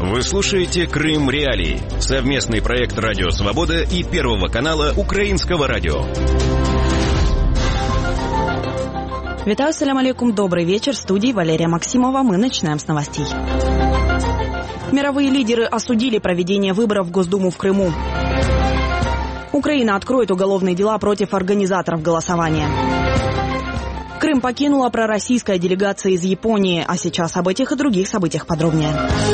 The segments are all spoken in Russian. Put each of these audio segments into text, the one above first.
Вы слушаете «Крым Реалии» — совместный проект «Радио Свобода» и Первого канала Украинского радио. Витаю, салям алейкум, добрый вечер. В студии Валерия Максимова. Мы начинаем с новостей. Мировые лидеры осудили проведение выборов в Госдуму в Крыму. Украина откроет уголовные дела против организаторов голосования. Крым покинула пророссийская делегация из Японии. А сейчас об этих и других событиях подробнее.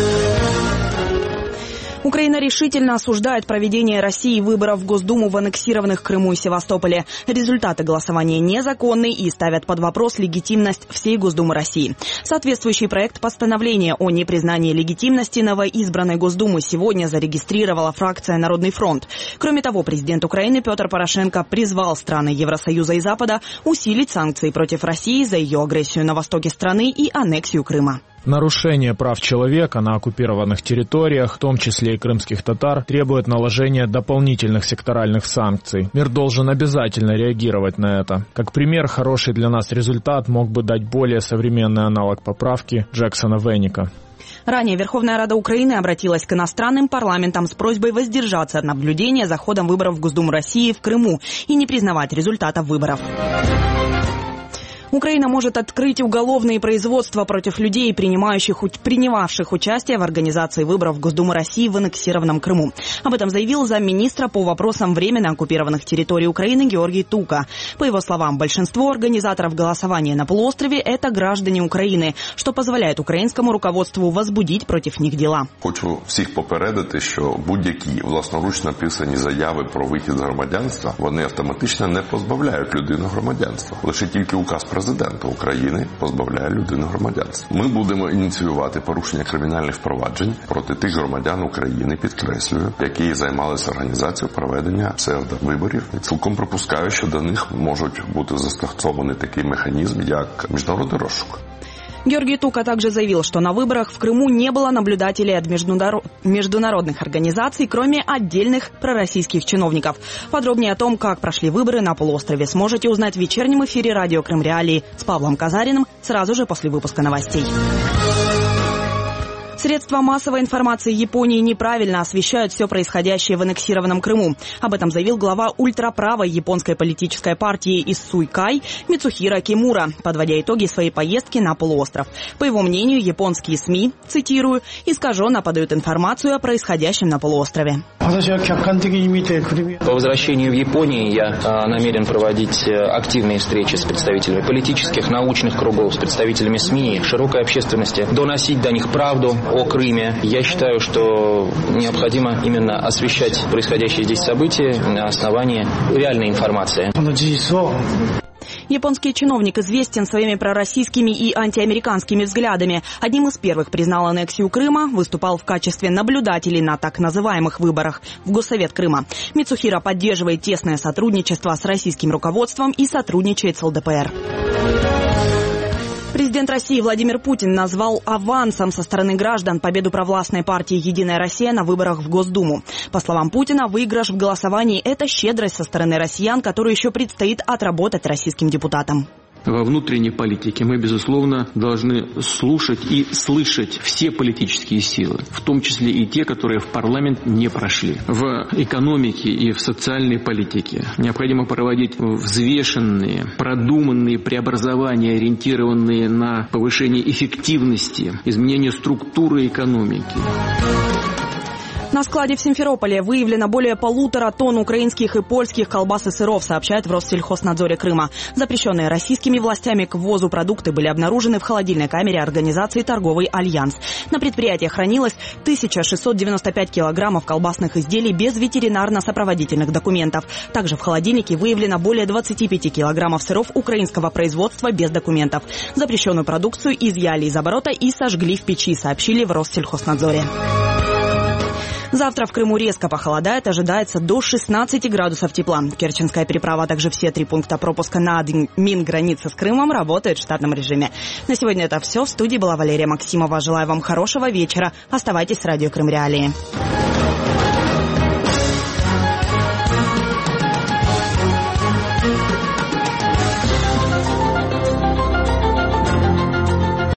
Украина решительно осуждает проведение России выборов в Госдуму в аннексированных Крыму и Севастополе. Результаты голосования незаконны и ставят под вопрос легитимность всей Госдумы России. Соответствующий проект постановления о непризнании легитимности новоизбранной Госдумы сегодня зарегистрировала фракция «Народный фронт». Кроме того, президент Украины Петр Порошенко призвал страны Евросоюза и Запада усилить санкции против России за ее агрессию на востоке страны и аннексию Крыма. Нарушение прав человека на оккупированных территориях, в том числе и крымских татар, требует наложения дополнительных секторальных санкций. Мир должен обязательно реагировать на это. Как пример, хороший для нас результат мог бы дать более современный аналог поправки Джексона-Веника. Ранее Верховная Рада Украины обратилась к иностранным парламентам с просьбой воздержаться от наблюдения за ходом выборов в Госдуму России в Крыму и не признавать результатов выборов. Украина может открыть уголовные производства против людей, принимавших участие в организации выборов в Госдуму России в аннексированном Крыму. Об этом заявил замминистра по вопросам временно оккупированных территорий Украины Георгий Тука. По его словам, большинство организаторов голосования на полуострове – это граждане Украины, что позволяет українському руководству возбудить против них дела. Хочу всіх попередити, що будь-які власноручно написані заяви про вихід з громадянства, вони автоматично не позбавляють людину громадянства. Лише тільки указ Президента України позбавляє людину громадянства. Ми будемо ініціювати порушення кримінальних впроваджень проти тих громадян України, підкреслюю, які займалися організацією проведення псевдовиборів. І цілком припускаю, що до них можуть бути застосований такий механізм, як міжнародний розшук. Георгий Тука также заявил, что на выборах в Крыму не было наблюдателей от международных организаций, кроме отдельных пророссийских чиновников. Подробнее о том, как прошли выборы на полуострове, сможете узнать в вечернем эфире радио «Крым Реалии» с Павлом Казариным сразу же после выпуска новостей. Средства массовой информации Японии неправильно освещают все происходящее в аннексированном Крыму. Об этом заявил глава ультраправой японской политической партии Иссуй-Кай Мицухиро Кимура, подводя итоги своей поездки на полуостров. По его мнению, японские СМИ, цитирую, искаженно подают информацию о происходящем на полуострове. По возвращению в Японию я намерен проводить активные встречи с представителями политических, научных кругов, с представителями СМИ, широкой общественности, доносить до них правду о Крыме. Я считаю, что необходимо именно освещать происходящие здесь события на основании реальной информации. Японский чиновник известен своими пророссийскими и антиамериканскими взглядами. Одним из первых признал аннексию Крыма, выступал в качестве наблюдателей на так называемых выборах в Госсовет Крыма. Мицухиро поддерживает тесное сотрудничество с российским руководством и сотрудничает с ЛДПР. Президент России Владимир Путин назвал авансом со стороны граждан победу провластной партии «Единая Россия» на выборах в Госдуму. По словам Путина, выигрыш в голосовании – это щедрость со стороны россиян, которую еще предстоит отработать российским депутатам. Во внутренней политике мы, безусловно, должны слушать и слышать все политические силы, в том числе и те, которые в парламент не прошли. В экономике и в социальной политике необходимо проводить взвешенные, продуманные преобразования, ориентированные на повышение эффективности, изменение структуры экономики. На складе в Симферополе выявлено более 1,5 тонн украинских и польских колбас и сыров, сообщает в Россельхознадзоре Крыма. Запрещенные российскими властями к ввозу продукты были обнаружены в холодильной камере организации «Торговый альянс». На предприятии хранилось 1695 килограммов колбасных изделий без ветеринарно-сопроводительных документов. Также в холодильнике выявлено более 25 килограммов сыров украинского производства без документов. Запрещенную продукцию изъяли из оборота и сожгли в печи, сообщили в Россельхознадзоре. Завтра в Крыму резко похолодает, ожидается до 16 градусов тепла. Керченская переправа, а также все 3 пункта пропуска на Мингранице с Крымом работают в штатном режиме. На сегодня это все. В студии была Валерия Максимова. Желаю вам хорошего вечера. Оставайтесь с радио «Крым Реалии».